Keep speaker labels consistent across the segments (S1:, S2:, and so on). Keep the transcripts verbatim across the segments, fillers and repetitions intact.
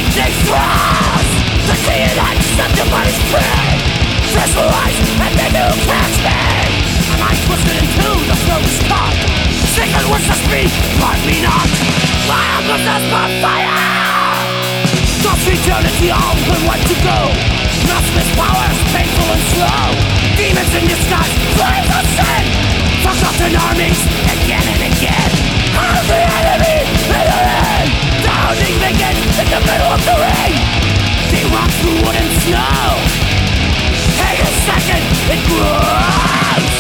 S1: They froze. The key and accept your body's free. Visualize and then you catch me. And I'm twisted into the flow's cup. Sacred words to speak, blind me not. I am possessed by fire. Thoughts eternity all and what to go. Masterless powers, painful and slow. Demons in disguise, flames of sin. Forgotten armies, again and again. I'm the enemy, and the end. The hunting begins in the middle of the ring. They walk through wood and snow. Hang a second, it grows.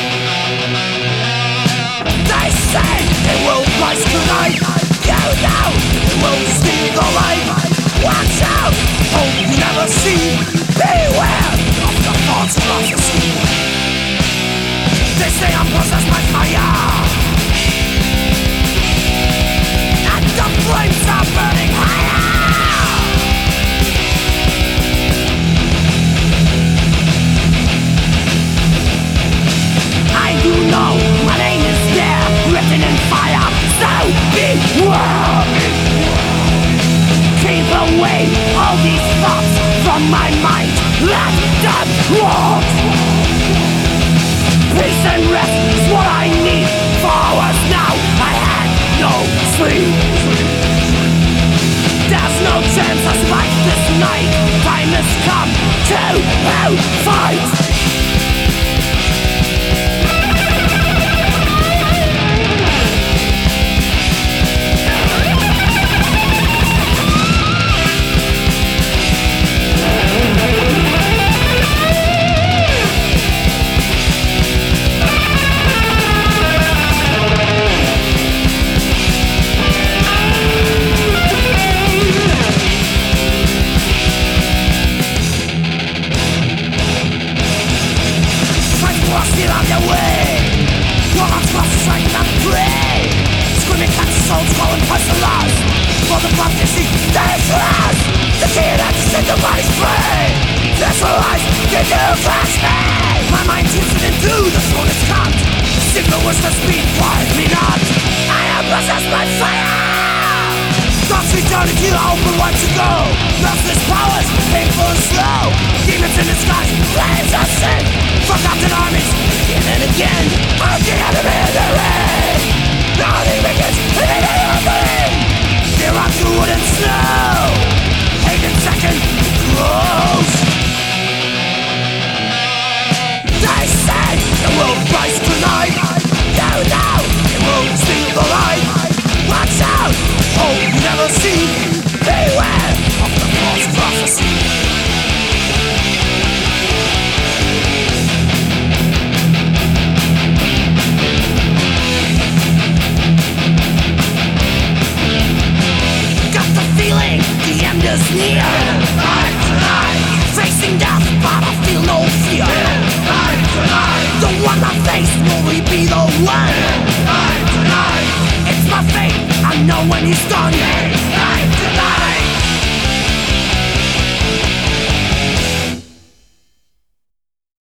S1: They say it will rise tonight. You know it will steal the light. Watch out, hope you never see. Beware of the false prophecy. They say I'm possessed by fire, and the flames are burning higher. I do know my name is there, written in fire. So beware. Keep away all these thoughts from my mind. Let them walk. Peace and rest is what I need. For hours now I had no sleep. There's no chance of life this night. Time has come to fight. When he's done,